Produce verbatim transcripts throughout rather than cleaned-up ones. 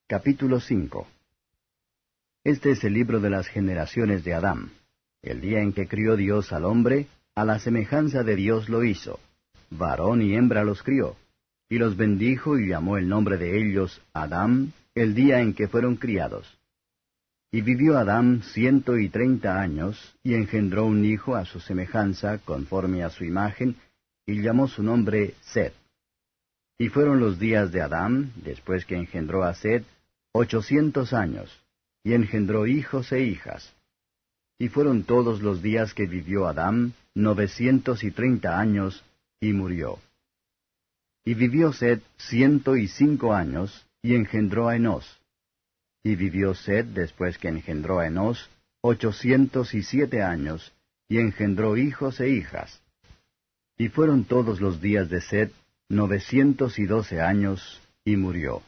Capítulo cinco. Este es el libro de las generaciones de Adán. El día en que crió Dios al hombre, a la semejanza de Dios lo hizo. Varón y hembra los crió. Y los bendijo y llamó el nombre de ellos Adán, el día en que fueron criados. Y vivió Adán ciento y treinta años, y engendró un hijo a su semejanza, conforme a su imagen, y llamó su nombre Set. Y fueron los días de Adán, después que engendró a Set, ochocientos años, y engendró hijos e hijas. Y fueron todos los días que vivió Adán, novecientos y treinta años, y murió. Y vivió Set ciento y cinco años, y engendró a Enós. Y vivió Set, después que engendró a Enós, ochocientos y siete años, y engendró hijos e hijas. Y fueron todos los días de Set, novecientos y doce años, y murió.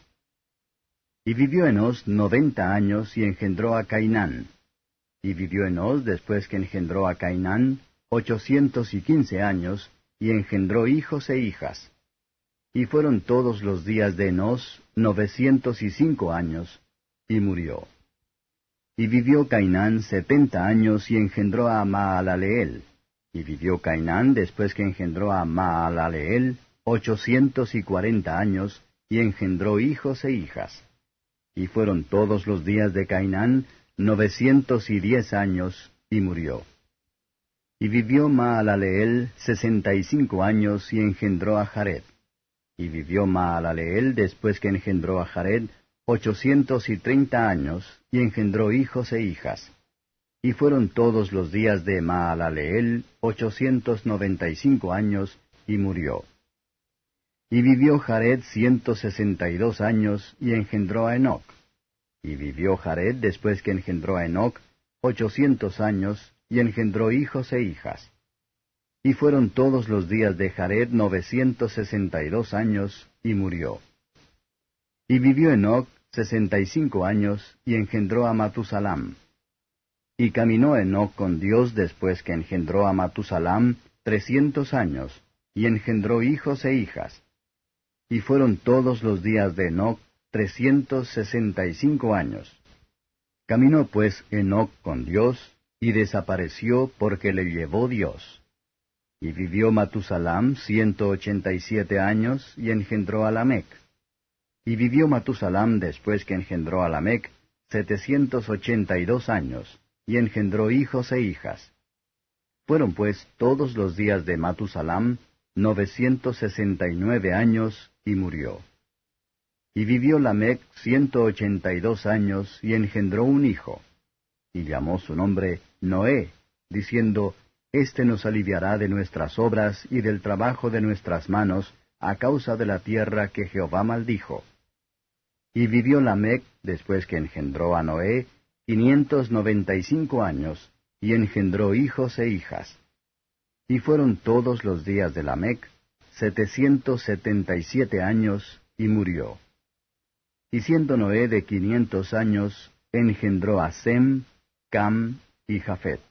Y vivió Enós noventa años, y engendró a Cainán. Y vivió Enós, después que engendró a Cainán, ochocientos y quince años, y engendró hijos e hijas. Y fueron todos los días de Enós novecientos y cinco años, y murió. Y vivió Cainán setenta años, y engendró a Maalaleel. Y vivió Cainán, después que engendró a Maalaleel, ochocientos y cuarenta años, y engendró hijos e hijas. Y fueron todos los días de Cainán novecientos y diez años, y murió. Y vivió Maalaleel sesenta y cinco años, y engendró a Jared. Y vivió Maalaleel, después que engendró a Jared, ochocientos y treinta años, y engendró hijos e hijas. Y fueron todos los días de Maalaleel ochocientos noventa y cinco años, y murió. Y vivió Jared ciento sesenta y dos años, y engendró a Enoc. Y vivió Jared, después que engendró a Enoc, ochocientos años, y engendró hijos e hijas. Y fueron todos los días de Jared novecientos sesenta y dos años, y murió. Y vivió Enoc sesenta y cinco años, y engendró a Matusalam. Y caminó Enoc con Dios después que engendró a Matusalam trescientos años, y engendró hijos e hijas. Y fueron todos los días de Enoc trescientos sesenta y cinco años. Caminó pues Enoc con Dios, y desapareció porque le llevó Dios. Y vivió Matusalam ciento ochenta y siete años, y engendró a Lamec. Y vivió Matusalam después que engendró a Lamec setecientos ochenta y dos años, y engendró hijos e hijas. Fueron pues todos los días de Matusalam novecientos sesenta y nueve años, y murió. Y vivió Lamec ciento ochenta y dos años, y engendró un hijo. Y llamó su nombre Noé, diciendo, Este nos aliviará de nuestras obras y del trabajo de nuestras manos, a causa de la tierra que Jehová maldijo. Y vivió Lamec, después que engendró a Noé, quinientos noventa y cinco años, y engendró hijos e hijas. Y fueron todos los días de Lamec, setecientos setenta y siete años, y murió. Y siendo Noé de quinientos años, engendró a Sem, Cam y Jafet.